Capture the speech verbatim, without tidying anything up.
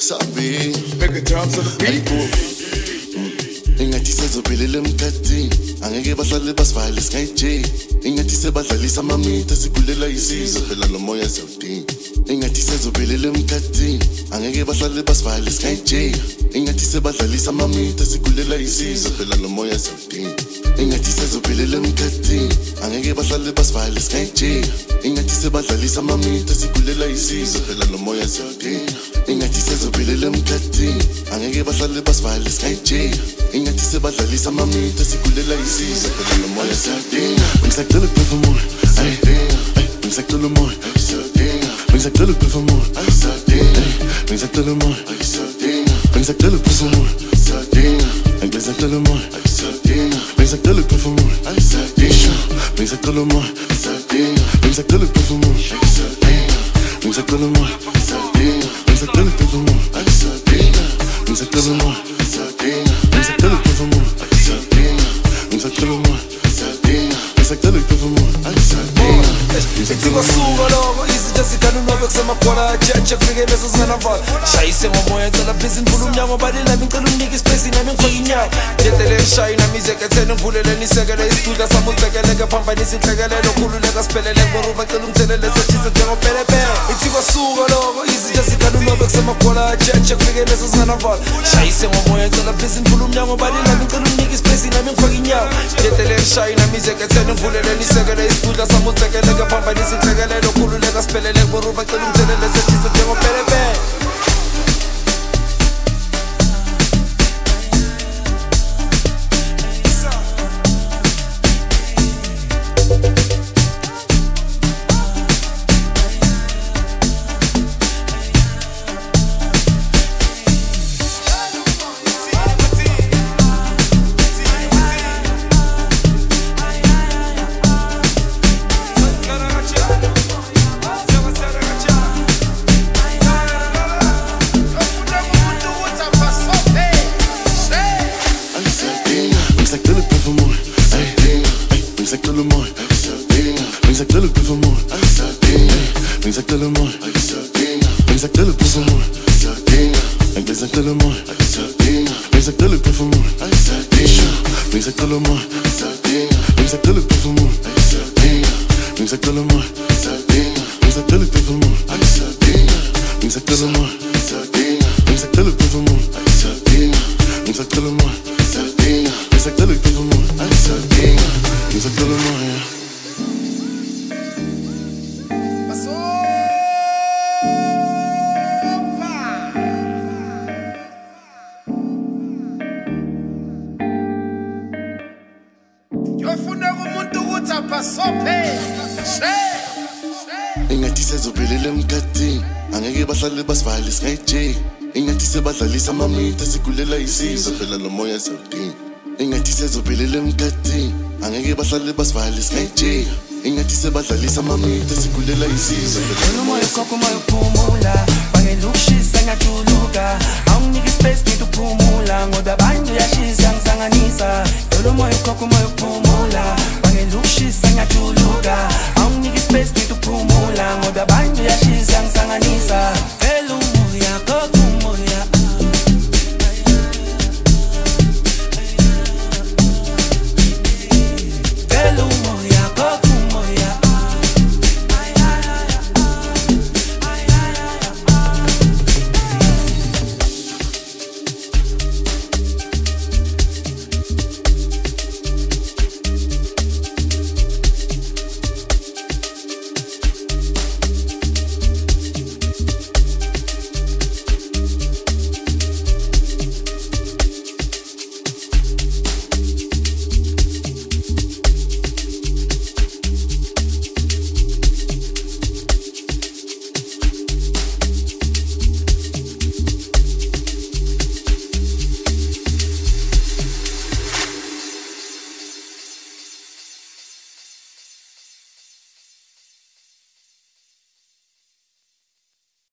Sabi Make it drums on the beat. Ingathi sezophelele emkhathini angeke bahlale basivale singayijeki ingathi sebadlalisa amamitha sigulela isizwe phela lo moya siyawudinga ingathi sezophelele emkhathini angeke bahlale basivale singayijeki ingathi sebadlalisa amamitha sigulela isizwe phela lo moya siyawudinga ingathi sezophelele emkhathini angeke bahlale basivale singayijeki ingathi sebadlalisa amamitha sigulela isizwe phela lo moya siyawudinga ingathi sezophelele emkhathini angeke bahlale basivale singayijeki ingathi sebadlalisa amamitha sigulela isizwe phela lo moya siyawudinga ngisacela ukuphefumula ngisacela umoya ngisacela ukuphefumula ngisacela umoya ngisacela ukuphefumula ngisacela umoya ngisacela ukuphefumula ngisacela umoya ngisacela ukuphefumula ngisacela umoya ngisacela ukuphefumula ngisacela umoya ngisacela ukuphefumula ngisacela umoya ngisacela ukuphefumula Sikusuka lokho izinto zikhana unobe kusemagwala ajaja kufike leso singanavala shayise ngomoya ngicela please ngivule umnyango balilami ngicela umnike ispace nami ngifake inyama ngedele ngishaye nami izekethene ngivuleleni isekele isidudla sami uzekeleke phambanisa inhlekelelo khululeka siphelele ngoruba ngicela umthelele sethise njengopelepele ithi kwasuka lokho izinto zikhana unobe kusemagwala ajaja kufike leso singanavala shayise ngomoya ngicela please ngivule umnyango balilami ngicela umnike ispace nami ngifake inyama ngedele ngishaye nami izekethene ngivuleleni isekele isidudla sami uzekeleke phambanisa inhlekelelo khululeka siphelele ngoruba ngicela umthelele sethise njengopelepele ngisacela umoya ngisacela ukuphefumula ngisacela umoya ngisacela ukuphefumula ngisacela umoya ngisacela ukuphefumula ngisacela umoya ngisacela ukuphefumula ngisacela umoya ngisacela ukuphefumula ngisacela umoya ngisacela ukuphefumula ngisacela umoya ngisacela ukuphefumula ngisacela umoya Yofuna umuntu ukuthi abasophe ingathi sezophelele emkhathini angeke bahlale basivale singayijeki ingathi sebadlalisa amamitha sigulela isizwe phela lo moya siyawudinga ingathi sezophelele emkhathini angeke bahlale basivale singayijeki ingathi sebadlalisa amamitha sigulela isizwe phela lo moya umoya uphumula